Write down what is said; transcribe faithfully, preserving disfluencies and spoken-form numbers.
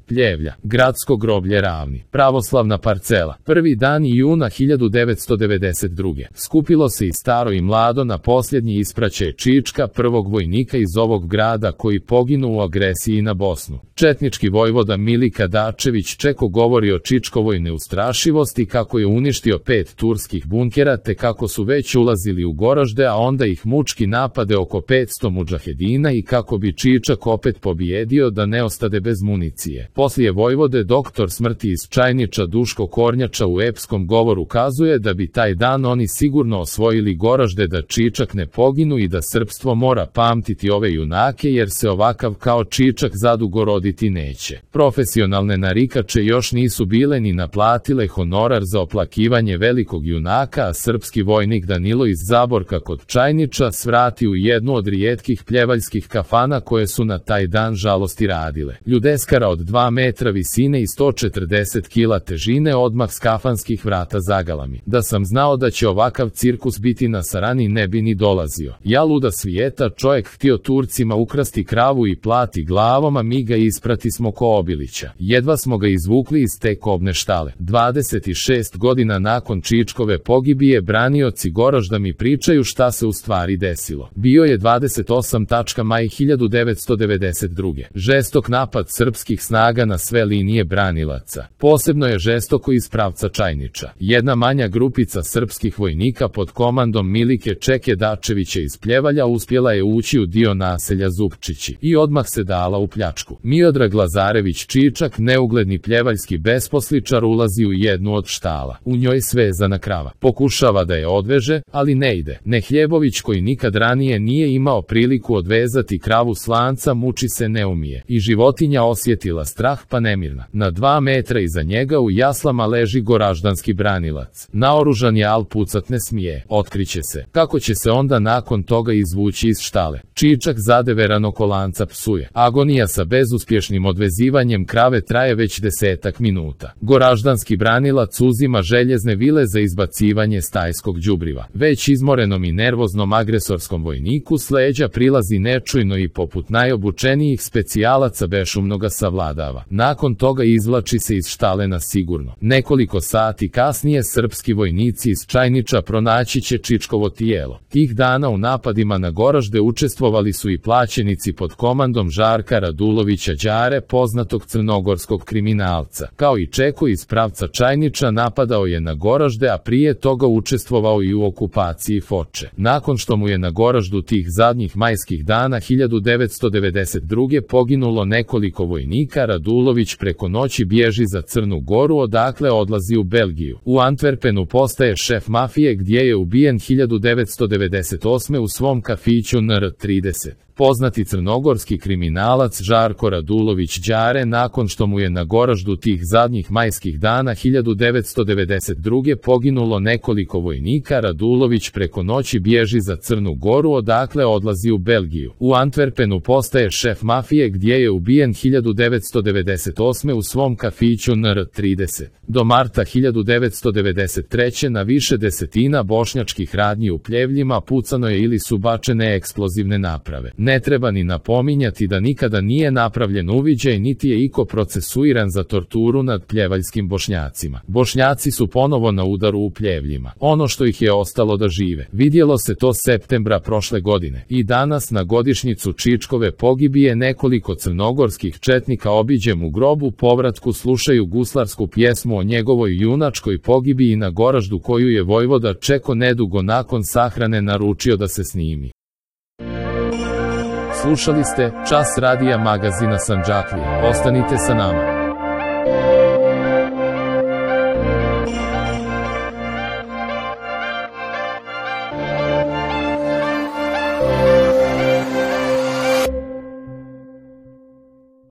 Pljevlja, gradsko groblje Ravni, pravoslavna parcela. Prvi dan juna hiljadu devetsto devedeset druge. Skupilo se i staro i mlado na posljednji ispraćaj Čička, prvog vojnika iz ovog grada koji poginu u agresiji na Bosnu. Četnički vojvoda Milika Dačević Čeko govori o Čičkovoj neustrašivosti, kako je uništio pet turskih bunkera te kako su već ulazili u Goražde, a onda ih mučki napade oko petsto mudžahedina i kako bi Čičak opet pobjedio da ne ostade bez municije. Poslije vojvode doktor smrti iz Čajniča Duško Kornjača u epskom govoru kazuje da bi taj dan oni sigurno osvojili Goražde da Čičak ne poginu i da srpstvo mora pamtiti ove junake jer se ovakav kao Čičak zadugo roditi neće. Profesionalne narikače još nisu bile ni naplatile honorar za oplakivanje velikog junaka, a srpski vojnik Danilo iz Zaborka kod Čajniča svrati u jednu od rijetkih pljevaljskih kafana koje su na taj dan žalosti radile. Ljudeskara od dva metra visine i sto četrdeset kila težine odmah s kafanskih vrata zagalami. Da sam znao da će ovakav cirkus biti na Sarani ne bi ni dolazio. Ja luda svijeta, čovjek htio Turcima ukrasti kravu i plati glavom, a mi ga isprati smo ko Obilića. Jedva smo ga izvukli iz te kobne štale. dvadeset šest godina nakon Čičkove pogibije branioci Goražda mi pričaju šta se u stvari desilo. Bio je dvadeset osam maj hiljadu devetsto devedeset druge. Žestok napad srpskih snaga na sve linije branilaca. Posebno je žestoko iz pravca Čajniča. Jedna manja grupica srpskih vojnika pod komandom Milike Čeke Dačevića iz Pljevalja uspjela je ući u dio naselja Zupčići i odmah se dala u pljačku. Miodrag Lazarević Čičak, neugledni pljevaljski besposličar, ulazi u jednu od štala. U njoj svezana krava. Pokušava da je odveže, ali ne ide. Nehljebović, koji nikad ranije nije imao priliku odvezati kravu s lanca, muči se ne umije. I životinja osjetila strah pa nemirna. Na dva metra iza njega u jaslama leži goraždanski branilac. Naoružan je, al pucat ne smije. Otkriće se. Kako će se onda nakon toga izvući iz štale? Čičak zadeveran oko lanca psuje. Agonija sa bezuspješnim odvezivanjem krave traje već desetak minuta. Goraždanski branilac uzima željezne vile za izbacivanje stajskog đubriva. Već izmorenom i nervoznom agresorskom vojniku s leđa prilazi nečujno i poput najobučenijih specijalaca bešumno ga savladava. Nakon toga izvlači se iz štale na sigurno. Nekoliko sati kasnije srpski vojnici iz Čajniča pronaći će Čičkovo tijelo. Tih dana u napadima na Goražde učestvovali su i plaćenici pod komandom Žarka Radulovića Đare, poznatog crnogorskog kriminalca. Kao i Čeko iz pravca Čajniča napadao je na Goražde, a prije toga učestvovao i u okupaciji Foče. Nakon što mu je na Goraždu tih zadnjih majskih dana hiljadu devetsto devedeset druge poginulo nekoliko vojnika, Radulović preko noći bježi za Crnu Goru, odakle odlazi u Belgiju. U Antwerpenu postaje šef mafije gdje je ubijen hiljadu devetsto devedeset osme u svom kafiću N R trideset. Poznati crnogorski kriminalac Žarko Radulović Đare, nakon što mu je na Goraždu tih zadnjih majskih dana hiljadu devetsto devedeset druge poginulo nekoliko vojnika, Radulović preko noći bježi za Crnu Goru, odakle odlazi u Belgiju. U Antwerpenu postaje šef mafije gdje je ubijen hiljadu devetsto devedeset osme u svom kafiću N R trideset. Do marta hiljadu devetsto devedeset treće na više desetina bošnjačkih radnji u Pljevljima pucano je ili su bačene eksplozivne naprave. Ne treba ni napominjati da nikada nije napravljen uviđaj niti je iko procesuiran za torturu nad pljevaljskim Bošnjacima. Bošnjaci su ponovo na udaru u Pljevljima. Ono što ih je ostalo da žive. Vidjelo se to septembra prošle godine. I danas na godišnjicu Čičkove pogibije nekoliko crnogorskih četnika obiđem u grobu povratku slušaju guslarsku pjesmu o njegovoj junačkoj pogibiji na Goraždu koju je vojvoda Čeko nedugo nakon sahrane naručio da se snimi. Slušali ste Čas radija magazina Sandžaklija. Ostanite sa nama.